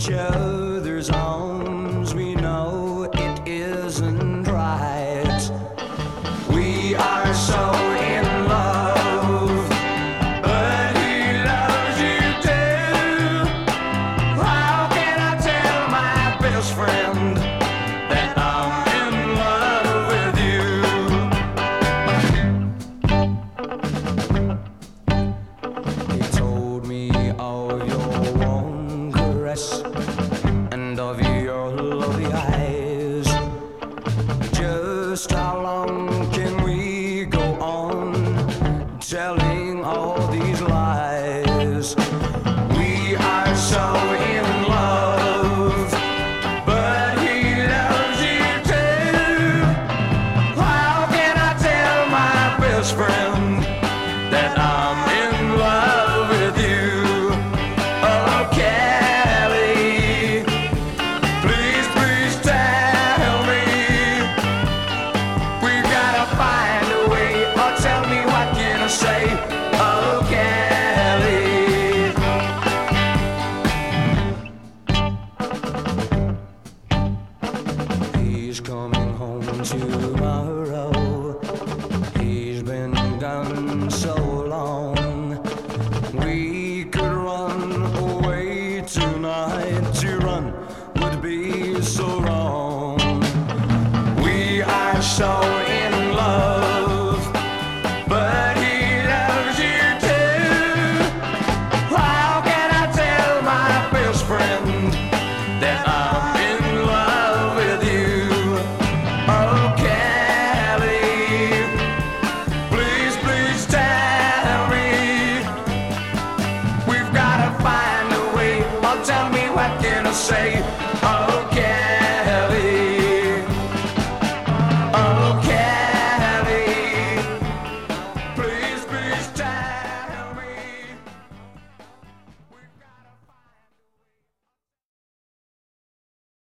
each other's arms, we know it isn't right. We are so in love, but he loves you too. How can I tell my best friend that I'm in love with you? He told me of your warm caress and of your lovely eyes. Just how long can we go on telling all these lies? We are so in love, but he loves you too. How can I tell my best friend that I'm in love with you? Oh, Kelly, please, please tell me. We've gotta find a way, or tell me what can I say? Oh, Kelly. He's coming home tomorrow. He's been gone so long. We could run away tonight. To run would be so wrong. We are so in love, but he loves you too. How can I tell my best friend that I'm in love with you? Oh, Kelly, please, please tell me. We've gotta find a way, or tell me what can I say?